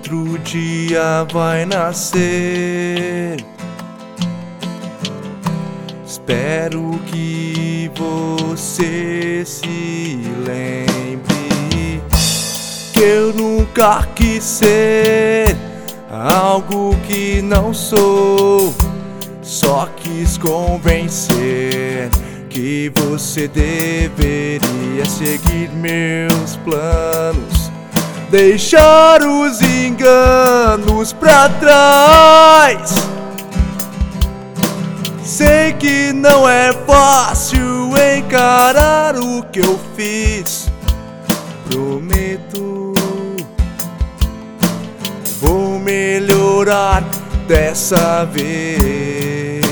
Outro dia vai nascer. Espero que você se lembre que eu nunca quis ser algo que não sou. Só quis convencer que você deveria seguir meus planos, deixar os enganos pra trás. Sei que não é fácil encarar o que eu fiz. Prometo, vou melhorar dessa vez.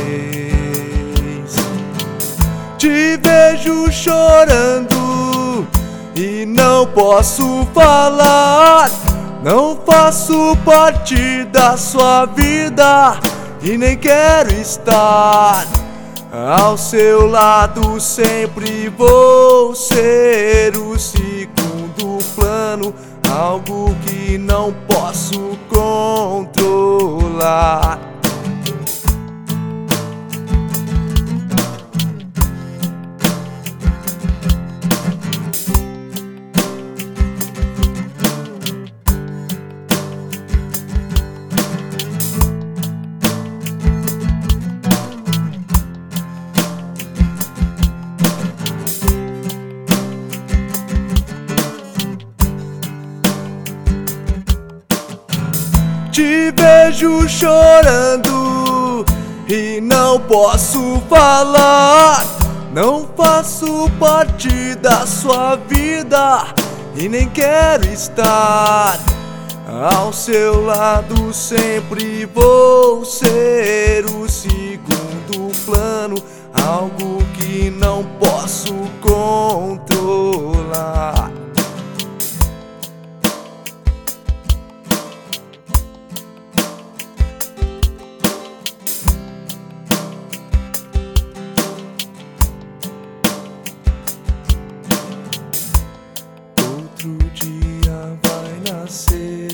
Te vejo chorando e não posso falar. Não faço parte da sua vida e nem quero estar ao seu lado. Sempre vou ser o segundo plano, algo que não posso controlar. Te vejo chorando e não posso falar. Não faço parte da sua vida e nem quero estar ao seu lado. Sempre vou ser o segundo plano, algo que não posso controlar. Outro dia vai nascer.